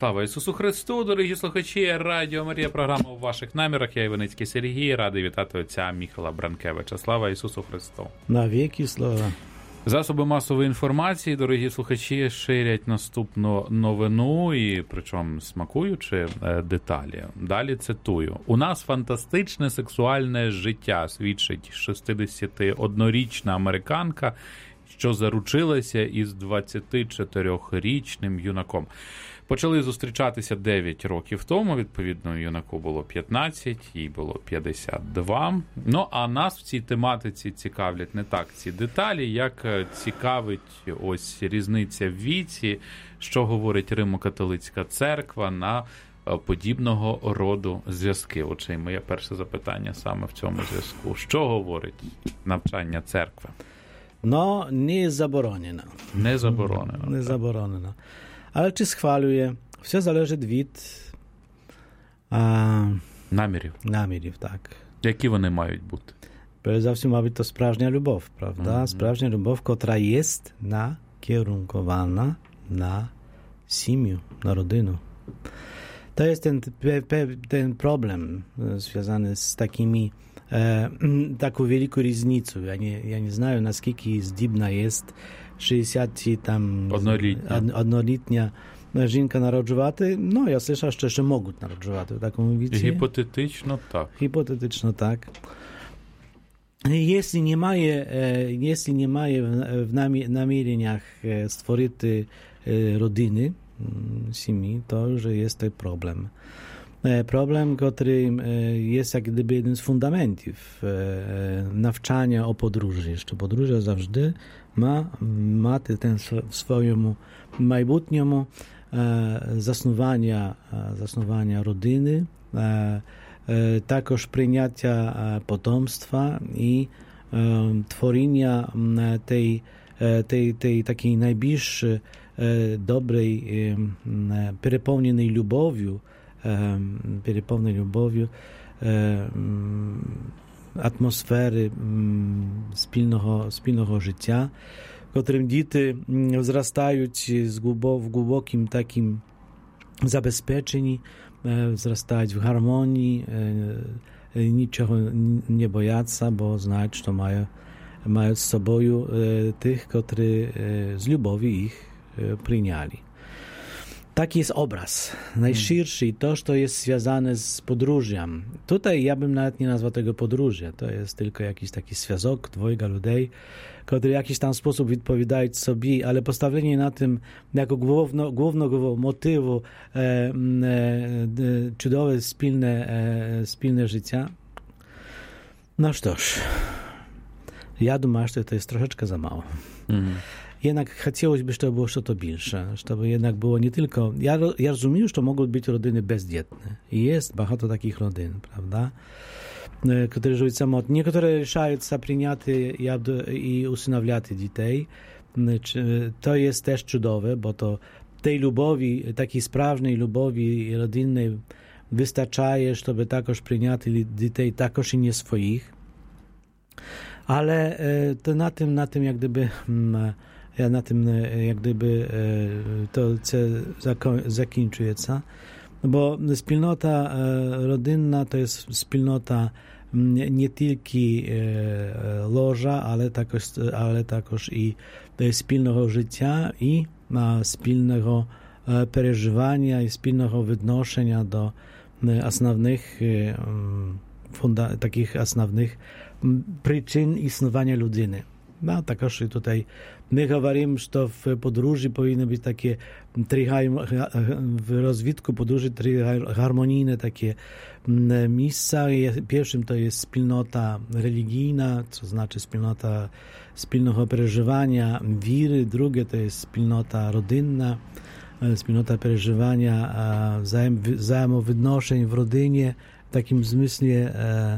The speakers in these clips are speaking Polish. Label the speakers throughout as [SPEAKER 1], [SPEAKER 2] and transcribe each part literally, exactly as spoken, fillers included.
[SPEAKER 1] Слава Ісусу Христу, дорогі слухачі, Радіо Марія, програма у ваших намірах. Я Іваницький Сергій, радий вітати отця Міхала Бранкевича. Слава Ісусу Христу.
[SPEAKER 2] Навіки слава.
[SPEAKER 1] Засоби масової інформації, дорогі слухачі, ширять наступну новину, і причому смакуючи деталі. Далі цитую. «У нас фантастичне сексуальне життя», свідчить шістдесятиоднорічна американка, що заручилася із двадцятичотирирічним юнаком. Почали зустрічатися дев'ять років тому, відповідно, юнаку було п'ятнадцять, їй було п'ятдесят два. Ну, а нас в цій тематиці цікавлять не так ці деталі, як цікавить ось різниця в віці, що говорить Римо-католицька церква на подібного роду зв'язки. Оце моє перше запитання саме в цьому зв'язку. Що говорить навчання церкви?
[SPEAKER 2] No, nie jest zabroniona.
[SPEAKER 1] Не заборонено.
[SPEAKER 2] Nie zabroniona. Ale czy schwaluje? Все залежить від а,
[SPEAKER 1] намірів.
[SPEAKER 2] намірів, так.
[SPEAKER 1] Які вони мають бути?
[SPEAKER 2] Перш за все, ma być to справжня любов, prawda?
[SPEAKER 1] Mhm.
[SPEAKER 2] Справжня любов, która jest nakierunkowana na сім'ю, na rodzinę. To jest ten, ten problem związany z takimi e, taką wielką różnicą. Ja nie, ja nie знаю, наскільки здібна jest шістдесят там однолітня жінка народжувати. Ну, я слышав, що ще можуть народжувати в такому віці.
[SPEAKER 1] Гіпотетично так.
[SPEAKER 2] Гіпотетично так. Jeśli nie mає, jeśli nie mає w наміреннях створити родини, сім'ї, to już jest ten problem. Problem, który jest jak gdyby jeden z fundamentów nawczania o podróży. Jeszcze podróża zawsze ma mати ten w swoim майбутньому заснування, заснування родини, також прийняття потомства і творення tej, tej, tej takiej najbliższ dobrej, переповнеnej любов'ю, переповнеnej любов'ю атмосфери спільного, спільного життя, в котрим діти зростають з глибок, в глибоким таким забезпеченні, зростають в гармонії, нічого не бояться, бо знають, що мають, мають з собою тих, котрі з любові їх прийняли. Taki jest obraz, najszerszy i to, co jest związane z podróżem. Tutaj ja bym nawet nie nazwał tego podróży, to jest tylko jakiś taki związek dwojga ludzi, którzy w jakiś tam sposób odpowiadają sobie, ale postawienie na tym jako główno, głównego motywu e, e, cudowe, spilne, e, spilne życia. No cóż, ja думаю, że to jest troszeczkę za mało. Mhm. Jednak chciałoby, żeby było coś więcej, żeby jednak było nie tylko... Ja, ja rozumiem, że mogą być rodziny bezdzietne. I jest bardzo takich rodzin, prawda? Które żyją samotnie. Niektóre решаją przyjąć i usynawiać dzieci. To jest też cudowe, bo to tej lubowi, takiej sprawnej lubowi rodzinnej wystarcza, żeby takoż przyjąć dzieci, takoż i nie swoich. Ale to na tym, na tym jak gdyby... Ja na tym jak gdyby to zakończuje, bo wspólnota rodzinna to jest wspólnota nie tylko łoża, ale takoż, ale takoż i wspólnego życia i wspólnego przeżywania i wspólnego odnoszenia do основnych funda, takich основnych przyczyn istnienia ludziny. No, takoż i tutaj my mówimy, że w podróży powinny być takie trzy, w rozwitku podróży trzy harmonijne takie miejsca. Pierwszym to jest wspólnota religijna, co znaczy wspólnota wspólnego przeżywania wiry. Drugie to jest wspólnota rodzinna, wspólnota przeżywania wzajemowydnoszeń w rodzinie, w takim zmyśle,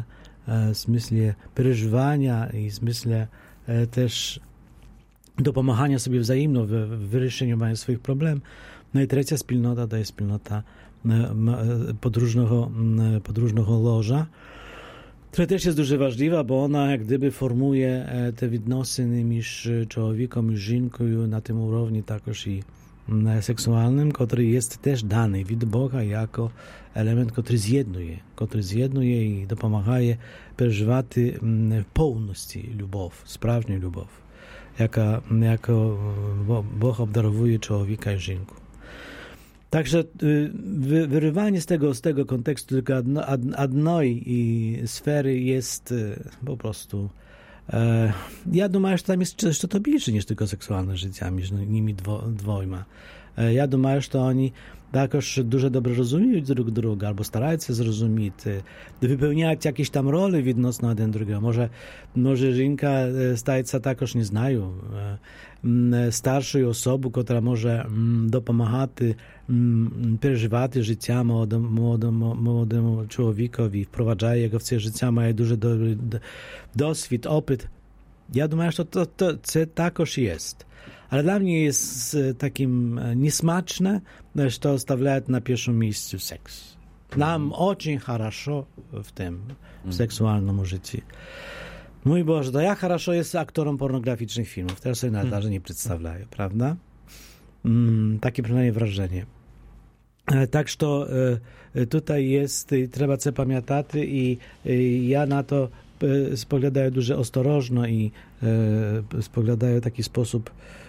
[SPEAKER 2] zmyśle przeżywania i zmyśle też dopomagania sobie wzajemno w wyryszeniu swoich problemów. No i trzecia wspólnota to jest wspólnota podróżnego, podróżnego łoża, która też jest дуже ważna, bo ona jak gdyby formuje te odnосiny między człowiekiem i żonką na tym urowni takoż i seksualnym, który jest też dany od Boga jako element, który zjednuje, który zjednuje i dopomaga przeżywać w pełności любов, sprawnie любов, jaka, jako Bóg obdarowuje człowieka i żonkę. Także wy, wyrywanie z tego, z tego kontekstu tylko jednej sfery jest po prostu. E, ja думаю, że tam jest coś to bliższe niż tylko seksualne życie między nimi dwo, dwojma. E, ja думаю, że oni також дуже добре розуміють друг друга, або стараються зрозуміти, виповняють якісь там ролі відносно один другого. Може, може жінка стається також, не знаю, старшою особою, яка може допомагати переживати життя молодому, молодому, молодому чоловікові, впроваджає його в це життя, має дуже добрий досвід, опит. Я думаю, що to, to, це також є. Ale dla mnie jest takim niesmaczne, że to stawiają na pierwszym miejscu seks. Nam очень хорошо w tym, w seksualnym życiu. Mój Boże, to ja хорошо jest aktorem pornograficznych filmów. Teraz sobie na razie nie przedstawiają, prawda? Mm, takie przynajmniej wrażenie. Tak, że tutaj jest, trzeba sobie pamiętać i, i ja na to spoglądaję dużo ostrożno i spoglądaję w taki sposób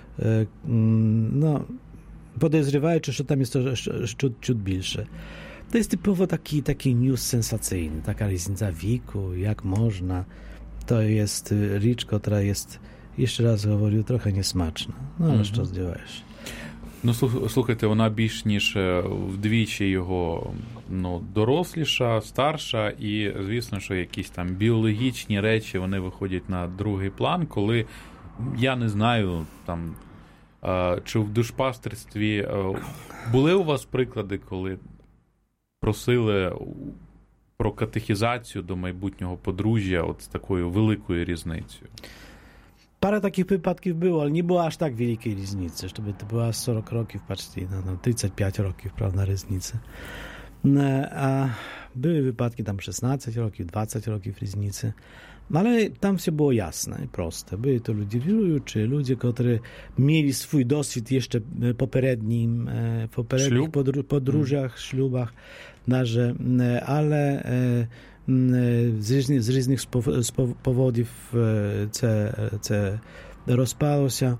[SPEAKER 2] no, podejrzewają, czy tam jest to ciut, ciut większe. To jest typowo taki, taki news sensacyjny, taka różnica wieku, jak można. To jest rzecz, która jest, jeszcze raz говорю, trochę niesmaczna. No, ale що здіваєш?
[SPEAKER 1] Ну, слухайте, вона більш ніж вдвічі його ну, доросліша, старша, і, звісно, що якісь там біологічні речі, вони виходять на другий план, коли, я не знаю, там, чи в душпастерстві були у вас приклади, коли просили про катехізацію до майбутнього подружжя от з такою великою різницею?
[SPEAKER 2] Parę takich wypadków było, ale nie było aż tak wielkiej różnicy, żeby to była czterdzieści roków, patrzcie, no, no trzydzieści pięć roków, prawda, różnicy. No, a były wypadki tam szesnaście roków, dwadzieścia roków różnicy, no, ale tam się było jasne i proste. Byli to ludzie wierujący, ludzie, którzy mieli swój doświad jeszcze poprzednim, w poprzednich podru- podróżach, hmm. ślubach, że, ale z różnych, z różnych powodów це, це rozpało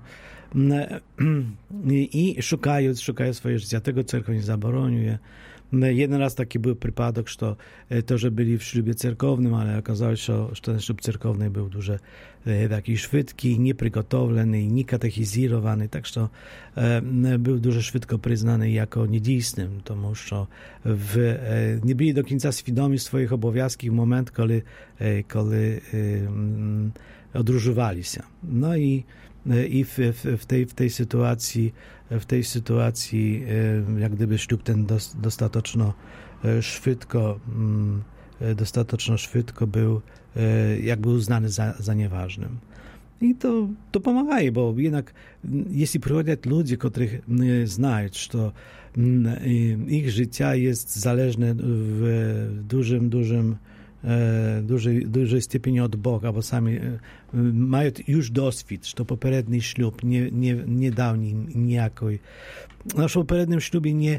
[SPEAKER 2] i szukają, szukają swoje życia. Tego cerkiew nie zabroniuje. Jeden raz taki był przypadek, że to, że byli w ślubie cerkownym, ale okazało się, że ten ślub cerkowny był dużo taki szybki, nieprzygotowany, niekatechizowany, tak że był dużo szybko przyznany jako niedійсним, тому що w, nie byli do końca świadomi swoich obowiązków w moment, kiedy, kiedy odróżowali się. No i i w, w, w, tej, w tej sytuacji w tej sytuacji jak gdyby ślub ten dos, dostateczno szybko dostateczno szybko był jakby uznany za, za nieważnym. I to, to pomaga, bo jednak jeśli przychodzą ludzie, których znają, że ich życie jest zależne w dużym, dużym dużej, dużej stopniu od Boga, bo sami mają już doświad, że to poprzedni ślub nie, nie, nie dał im nijakiej. Nasz poprzednim ślubie nie,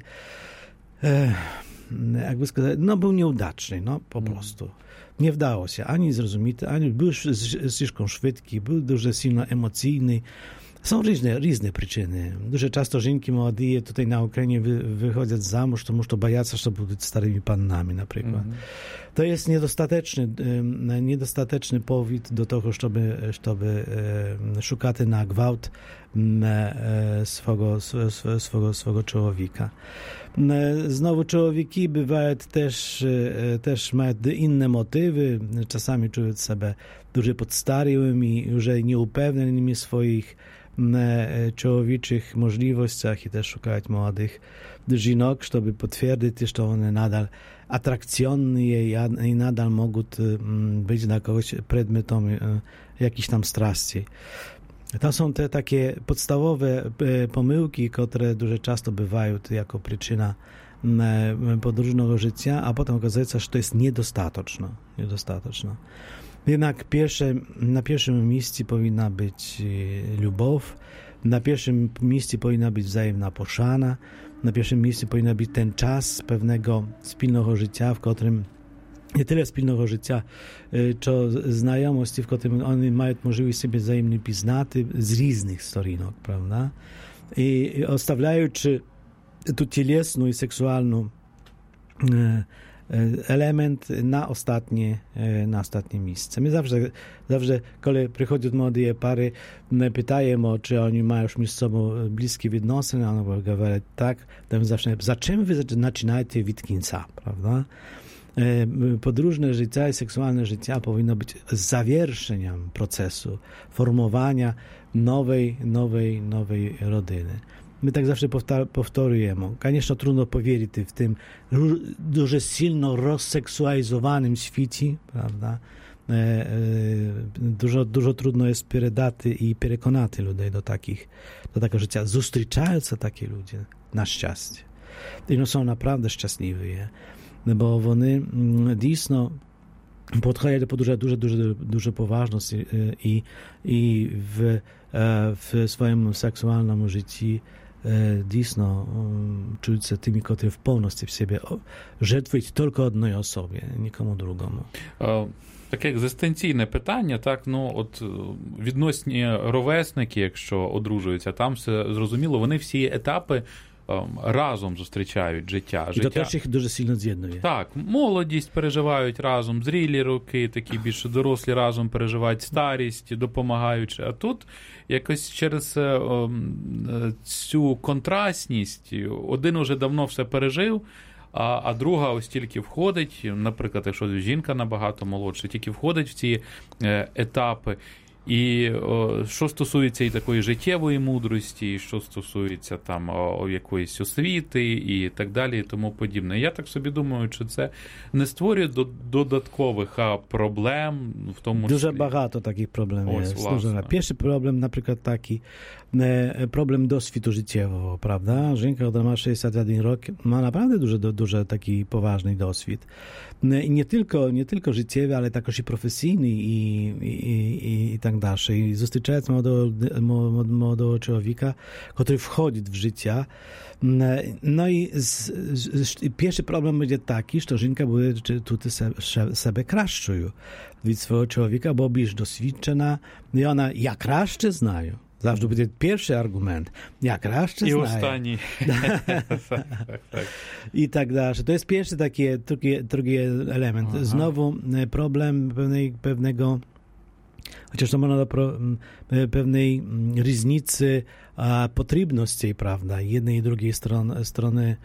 [SPEAKER 2] jakby сказать, no był nieudaczny, no po mm. prostu. Nie wdało się ani zrozumieć, ani był слишком szybki, był дуже silno emocjonalny. Są różne, różne przyczyny. Дуже часто жінки молоді tutaj na Ukrainie wy, wychodzą za mąż, to muszą to бояться, że będą starymi pannami na przykład. Mm-hmm. To jest niedostateczny, niedostateczny powód do tego, żeby, żeby szukać na gwałt swego, swego, swego człowieka. Znowu człowieki bywają też, też mają inne motywy. Czasami czują się dużo podstaryłymi, już nieupewnionymi swoich człowieczych możliwościach i też szukać młodych żonok, żeby potwierdzić, że one nadal atrakcyjne i nadal mogą być dla kogoś przedmiotem jakichś tam strasti. To są te takie podstawowe pomyłki, które dużo często bywają jako przyczyna podróżnego życia, a potem okazuje się, że to jest niedostateczne. niedostateczne. Jednak pierwsze, na pierwszym miejscu powinna być любов, Na pierwszym miejscu powinna być wzajemna poszana, na pierwszym miejscu powinien być ten czas pewnego spільного życia, w którym nie tyle spільного życia, co znajomości, w którym oni mają możliwość sobie wzajemnie piznati z różnych storinok, prawda? I ostawiaючи tu cielesną i seksualną element na ostatnie, na ostatnie miejsce. My zawsze, zawsze, kiedy przychodzą młode pary, pytają, czy oni mają już między sobą bliskie відносини, one mówią tak, to zawsze, za czym wy zaczynacie od końca, prawda? Podróżne życie i seksualne życie powinno być zawieszeniem procesu formowania nowej, nowej, nowej rodziny. My tak zawsze powtarzamy. Конечно, trudno powierzyć w tym дуже silno rozseksualizowanym świecie, prawda? Dużo, dużo trudno jest передати i przekonać ludzi do takich, do takiego życia. Zустрічаються takie ludzie, na szczęście. I no są naprawdę szczęśliwi, bo вони дійсно podchodzą do дуже, дуже, дуже, дуже poważności i, i w, w swoim seksualnym życiu dійсно czuć się tymi, którzy w pełności w siebie żертвують tylko одnej osobie, nikomu другому.
[SPEAKER 1] Таке екзистенційне питання, так, ну, от відносні ровесники, якщо одружуються, там все зрозуміло, вони всі етапи разом зустрічають життя.
[SPEAKER 2] І то теж їх дуже сильно з'єднує.
[SPEAKER 1] Так, молодість переживають разом, зрілі роки, такі більш дорослі разом переживають старість, допомагаючи. А тут якось через цю контрастність один уже давно все пережив, а, а друга ось тільки входить, наприклад, якщо жінка набагато молодша, тільки входить в ці етапи. І о, що стосується і такої життєвої мудрості, і що стосується там о, якоїсь освіти і так далі, і тому подібне. Я так собі думаю, що це не створює до, додаткових а, проблем в тому
[SPEAKER 2] Дуже
[SPEAKER 1] числі.
[SPEAKER 2] багато таких проблем
[SPEAKER 1] Ось,
[SPEAKER 2] є.
[SPEAKER 1] власне.
[SPEAKER 2] Перший проблем, наприклад, такий, problem doswitu życiowego, prawda? Żonka, która ma sześćdziesiąt jeden rok, ma naprawdę duży, duży taki poważny doswid. I nie tylko, nie tylko życiowy, ale także i profesjonalny i, i, i, i tak dalej. I zустрічając młodego, młodego człowieka, który wchodzi w życie, no i z, z, pierwszy problem będzie taki, że żonka będzie tutaj sobie kraszczują від swojego człowieka, bo jest doświadczona i ona jak краще знаю. Zawsze będzie pierwszy argument. Jak краще
[SPEAKER 1] знаю.
[SPEAKER 2] I
[SPEAKER 1] ostatni.
[SPEAKER 2] I tak dalej. To jest pierwszy taki, drugi, drugi element. Aha. Znowu problem pewnej, pewnego, chociaż to można do pro, pewnej różnicy potrzebności, prawda, jednej i drugiej strony, strony.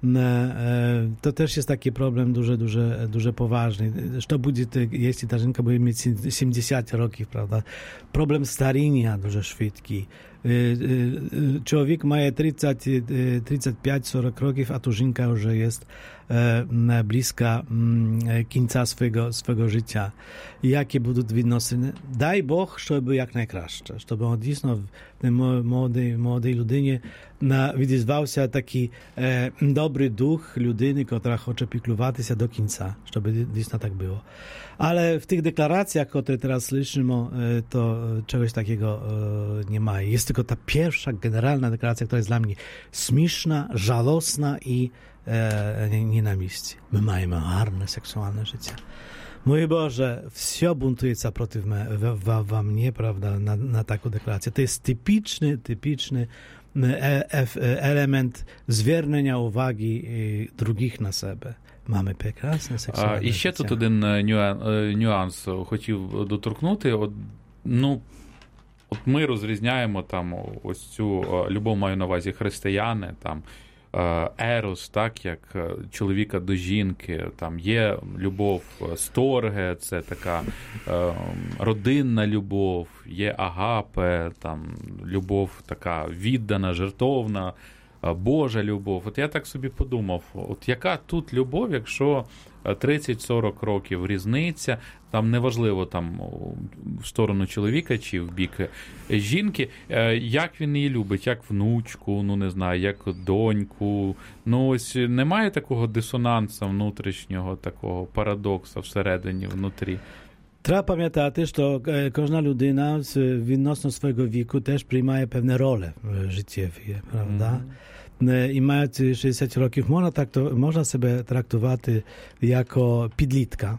[SPEAKER 2] To też jest taki problem duży, duży, duży poważny. Co będzie, jeśli ta żonka będzie mieć siedemdziesiąt roków, prawda? Problem starzenia duży szybki. Człowiek ma trzydzieści, trzydzieści pięć, czterdzieści roków, a tu żonka już jest bliska końca swego, swego życia. Jakie będą відносини? Daj Bóg, żeby jak najkraще, żeby on dійсно w młodej, młodej ludynie wydawał się taki e, dobry duch ludyny, która chce piklować się do końca, żeby dійсно tak było. Ale w tych deklaracjach, które teraz słyszymy, to czegoś takiego e, nie ma. Jest tylko ta pierwsza generalna deklaracja, która jest dla mnie śmieszna, żałosna i e, nie, nie na miejscu. My mamy harne seksualne życie. Mój Boże, wszystko buntuje się przeciw me, w, w, w mnie, prawda, na, na taką deklarację. To jest typiczny, typiczny e, e, element zwiernienia uwagi drugich na siebie. Mamy прекрасне сексуальне життя.
[SPEAKER 1] І ще тут один нюанс хотів доторкнути. От, ну, от ми розрізняємо там ось цю любов, маю на увазі християни, там ерос, так, як чоловіка до жінки, там є любов сторге, це така е, родинна любов, є агапе, там любов така віддана, жертовна, Божа любов. От я так собі подумав, от яка тут любов, якщо тридцять-сорок років різниця, там неважливо там в сторону чоловіка чи в бік жінки, як він її любить, як внучку, ну не знаю, як доньку. Ну ось немає такого дисонансу внутрішнього, такого парадоксу всередині, внутрі.
[SPEAKER 2] Треба пам'ятати, що кожна людина відносно свого віку теж приймає певні ролі життєві, правда? Mm-hmm. І маючи шістдесят років, можна, тракту, можна себе трактувати як підлітка.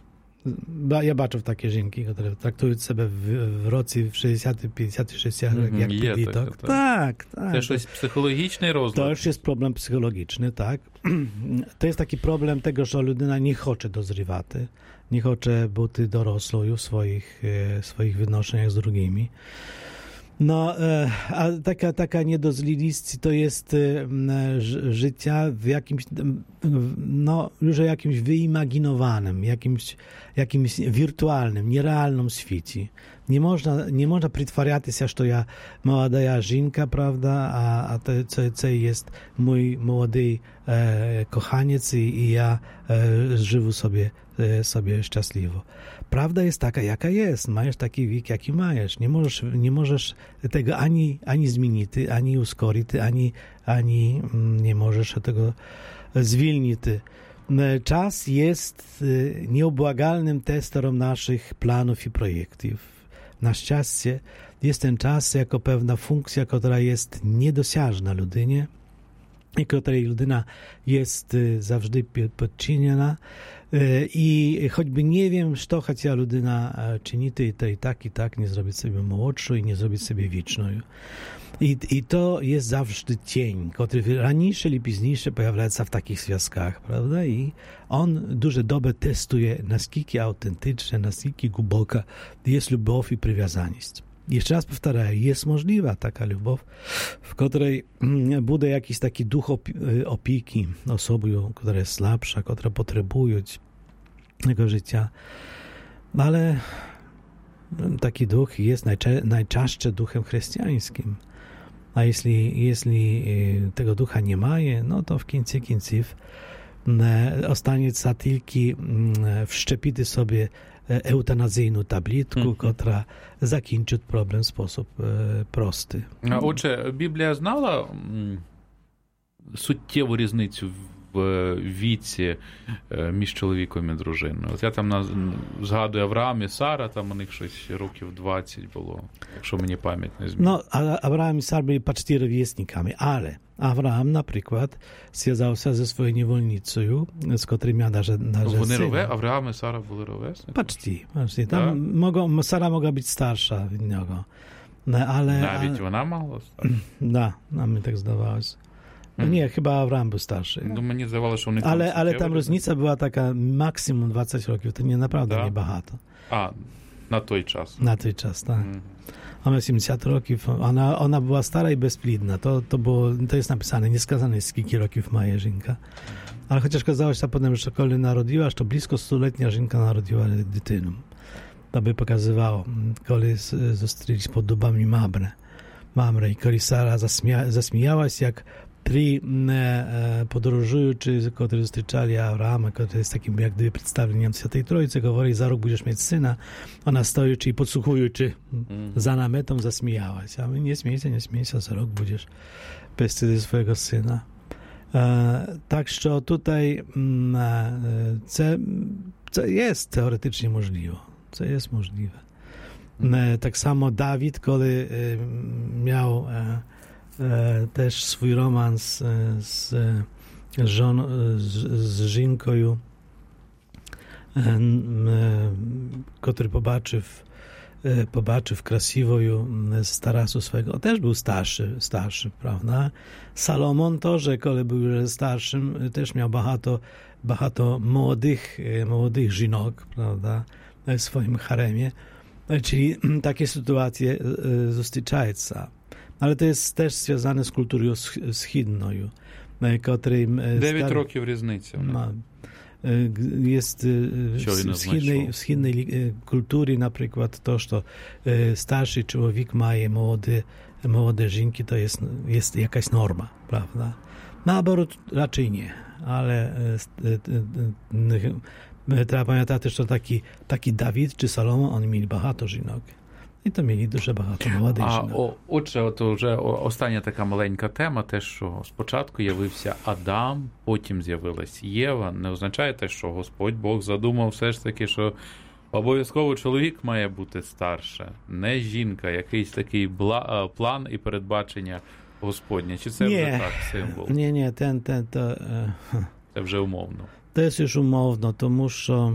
[SPEAKER 2] Я бачив такі жінки, які трактують себе в, в році в шістдесят п'ятдесят шістдесят mm-hmm. як
[SPEAKER 1] Є
[SPEAKER 2] підліток.
[SPEAKER 1] Так,
[SPEAKER 2] так, так.
[SPEAKER 1] Це щось психологічний розлад?
[SPEAKER 2] To jest problem psychologiczny, tak. To jest taki problem tego, że ludyna nie chce dozrywać, nie chce być dorosłą w swoich, swoich wynoszeniach z drugimi. No, a taka, taka niedozlilisty to jest życia w jakimś, no, już jakimś wyimaginowanym, jakimś, jakimś wirtualnym, nierealnym świecie. Nie można, nie można przytwarzać się, że to ja młoda żynka, prawda, a, a to, co, co jest mój młody e, kochaniec i, i ja e, żywu sobie, e, sobie szczęśliwo. Prawda jest taka, jaka jest. Masz taki wiek, jaki masz. Nie możesz, nie możesz tego ani, ani zmienić, ani uskorić, ani, ani nie możesz tego zwilnić. Czas jest nieubłagalnym testerem naszych planów i projektów. Na szczęście jest ten czas jako pewna funkcja, która jest niedosiężna ludynie i której ludyna jest zawsze podczyniona. I choćby nie wiem, co chciała ludyna czynić, to i tak, i tak nie zrobić sobie młodszą i nie zrobić sobie wieczną. I, I to jest zawsze cień, który raniejszy lub późniejszy pojawia się w takich związkach, prawda? I on dużo dobrze testuje, naskільки autentyczne, naskільки głęboka jest lubow i przywiązanie. Jeszcze raz powtarzam, jest możliwa taka lubow, w której będzie jakiś taki duch opieki osobą, która jest słabsza, która potrzebuje tego życia, ale taki duch jest najczę- najczęściej duchem chrześcijańskim. A jeśli, jeśli tego ducha nie ma, no to w końcu końców ostanie tylko wszczepić sobie eutanazyjną tablitkę, mm-hmm. która zakończy problem w sposób e, prosty.
[SPEAKER 1] A отже, Біблія знала м, суттєву різницю в віці е, між чоловіком і дружиною? От я там на, згадую Авраам і Сара, там у них щось років двадцять було, якщо мені пам'ять не змінює.
[SPEAKER 2] No, Авраам і Сара byli почти rówieśnikami, ale Авраам, na przykład, związał się ze swoją niewolnicą, z której miał даже, даже
[SPEAKER 1] Вони
[SPEAKER 2] syna.
[SPEAKER 1] рове? Авраам і Сара були ровесники?
[SPEAKER 2] Почти, почти. Tam mogą, Sara mogła być starsza od niego. No, ale...
[SPEAKER 1] Навіть вона могла стати?
[SPEAKER 2] Da, nam mi tak zdawało się. No
[SPEAKER 1] Hmm.
[SPEAKER 2] nie, chyba Авраам był starszy.
[SPEAKER 1] Ну, мені здавалося, що вони
[SPEAKER 2] Ale,
[SPEAKER 1] там
[SPEAKER 2] ale
[SPEAKER 1] суттєво
[SPEAKER 2] tam różnica była taka maksimum dwadzieścia roków, to nie naprawdę
[SPEAKER 1] Da?
[SPEAKER 2] nie багато.
[SPEAKER 1] А, на той час.
[SPEAKER 2] Na ten czas, tak.
[SPEAKER 1] Мгм.
[SPEAKER 2] Ona ma siedemdziesiąt roków, ona, ona była stara i bezplidna. To, to, było, to jest napisane, nie skazane skільки roków ma żynka. Ale chociaż kazało się potem, że kiedy narodziła, to blisko stuletnia żynka narodziła dziewczynę. To by pokazywało, kiedy zostali pod dubami Mamre. Mamre i kiedy Sara zasmia, zasmijała się, jak trzy e, podróżujący, którzy zустрічali Abrahama, który jest takim jak gdyby przedstawicielem Świętej Trójcy, говорили, za rok będziesz mieć syna. Ona stojący i podsłuchujący mm. za nametą zasmijała się. A my nie śmiejcie, nie śmiejcie, za rok będziesz bez wtedy swojego syna. E, tak, że tutaj e, co, co jest teoretycznie możliwe. Co jest możliwe. E, tak samo Dawid, kiedy e, miał e, E, też swój romans e, z, z, żon, z, z żynką, e, e, który pobaczył, e, pobaczył krasiwą z tarasu swego. Też był starszy, starszy, prawda? Salomon to, że kiedy był już starszym, też miał bahato, bahato młodych, e, młodych żynok, prawda? W swoim haremie. E, czyli takie sytuacje e, zустрічаją. Ale to jest też związane z kulturą wschodnią, której...
[SPEAKER 1] Дев'ять років різниця.
[SPEAKER 2] Ma, jest w wschodniej, wschodniej kultury na przykład to, że starszy człowiek ma młode, młode żynki, to jest, jest jakaś norma, prawda? Na obrót raczej nie, ale trzeba pamiętać, że taki, taki Dawid czy Salomon, oni mieli багато żynok. І то мені дуже багато молодих жінок.
[SPEAKER 1] А, отже, от вже остання така маленька тема, те, що спочатку явився Адам, потім з'явилась Єва. Не означає те, що Господь Бог задумав все ж таки, що Обов'язково чоловік має бути старше, не жінка, якийсь такий бла, план і передбачення Господнє. Чи це
[SPEAKER 2] nie,
[SPEAKER 1] вже так, символ?
[SPEAKER 2] Ні, ні, ten, ten, to,
[SPEAKER 1] Це вже умовно.
[SPEAKER 2] to jest już umowno, тому що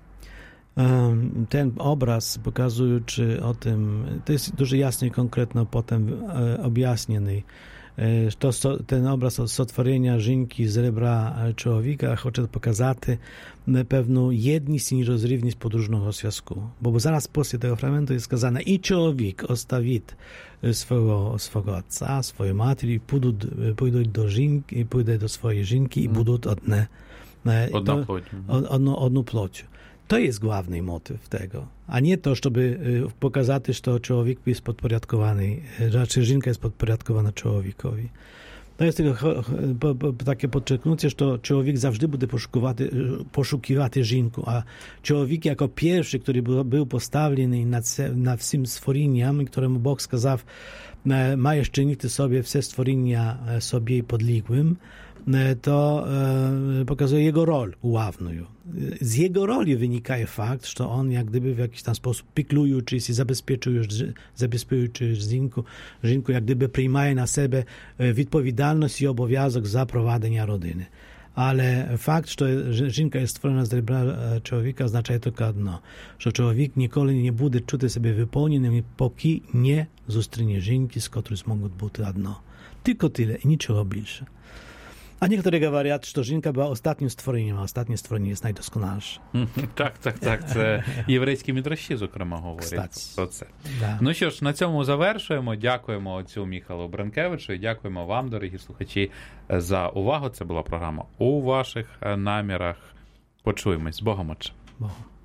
[SPEAKER 2] ten obraz pokazujący o tym, to jest дуже ясно і конкретно potem objaśniony. To, ten obraz stworzenia żynki z rebra człowieka chce pokazać pewną jedność i nierozrywność podróżnego związku. Bo zaraz после tego fragmentu jest skazane i człowiek ostawi swojego, swojego ojca, swojej matki, pójdą, pójdą do żynki, pójdą do swojej żynki i będą odne
[SPEAKER 1] Одна плоть.
[SPEAKER 2] Одну, одну плоть. To jest główny motyw tego, a nie to, żeby pokazać, że człowiek jest podporządkowany, raczej żynka jest podporządkowana człowiekowi. To jest tylko takie podczerknięcie, że człowiek zawsze będzie poszukiwać żynku, a człowiek jako pierwszy, który był postawiony nad, nad wszystkim stworzeniami, któremu Bóg skazał, ma czynić sobie wszystkie stworzenia sobie podległym, to e, pokazuje jego rolę uławną. Z jego roli wynika fakt, że on jak gdyby w jakiś tam sposób piklujący się, zabezpieczujący, zabezpieczujący żynku, żynku, jak gdyby przyjmuje na siebie odpowiedzialność i obowiązek za prowadzenie rodziny. Ale fakt, że żynka jest stworzona z rebra człowieka, oznacza tylko jedno, że człowiek nigdy nie będzie czuć sobie wypełniony, póki nie zostanie żynki, z której mogą być jedno. Tylko tyle i niczego więcej. A niektórzy mówią, że żynka była ostatnim stworzeniem, a ostatnie stworzenie jest najdoskonalsze.
[SPEAKER 1] Так, так, так. Це єврейські мідраші, зокрема, говорять про це.
[SPEAKER 2] Да.
[SPEAKER 1] Ну що ж, на цьому завершуємо. Дякуємо отцю Міхалу Бранкевичу і дякуємо вам, дорогі слухачі, за увагу. Це була програма «У ваших намірах». Почуємось. З Богом, отче.
[SPEAKER 2] Богом.